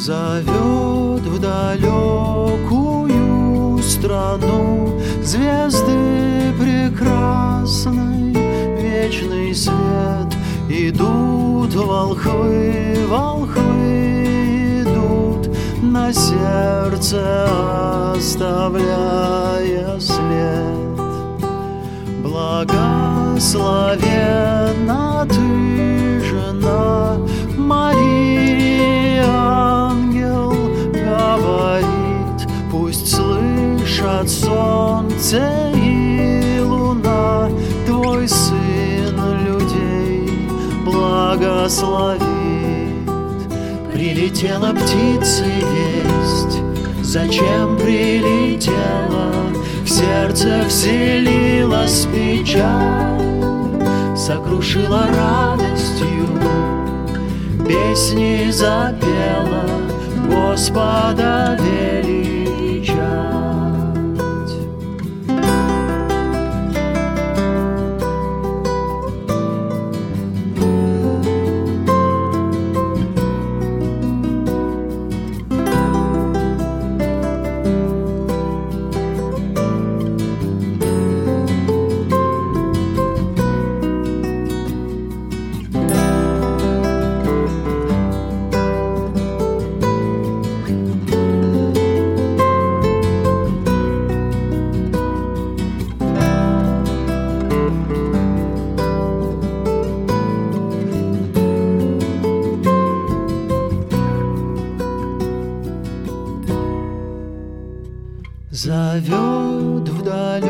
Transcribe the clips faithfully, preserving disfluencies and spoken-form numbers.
Зовет в далекую страну звезды прекрасной, вечный свет. Идут волхвы, волхвы идут, на сердце оставляя след. Благословенна ты, жена Мария, ангел говорит, пусть слышат солнце и луна, твой сын людей благословит. Прилетела птице весть, зачем прилетела? В сердце вселилась печаль, сокрушила радостью, песни запела, Господа величать. Зовет в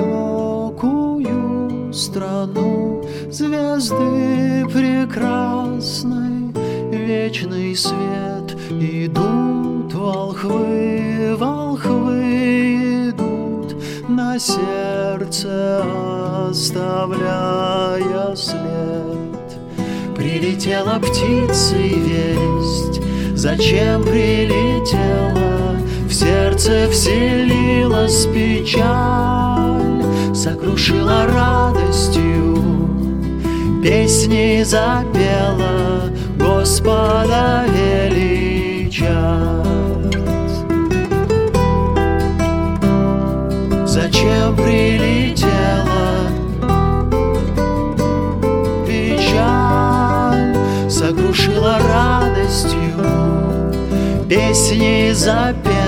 далекую страну звезды прекрасной, вечный свет. Идут волхвы, волхвы идут, на сердце оставляя след. Прилетела птицей весть, зачем прилетела? В сердце вселилась печаль, сокрушила радостью, песни запела, Господа величать. Зачем прилетела печаль, сокрушила радостью, песни запела,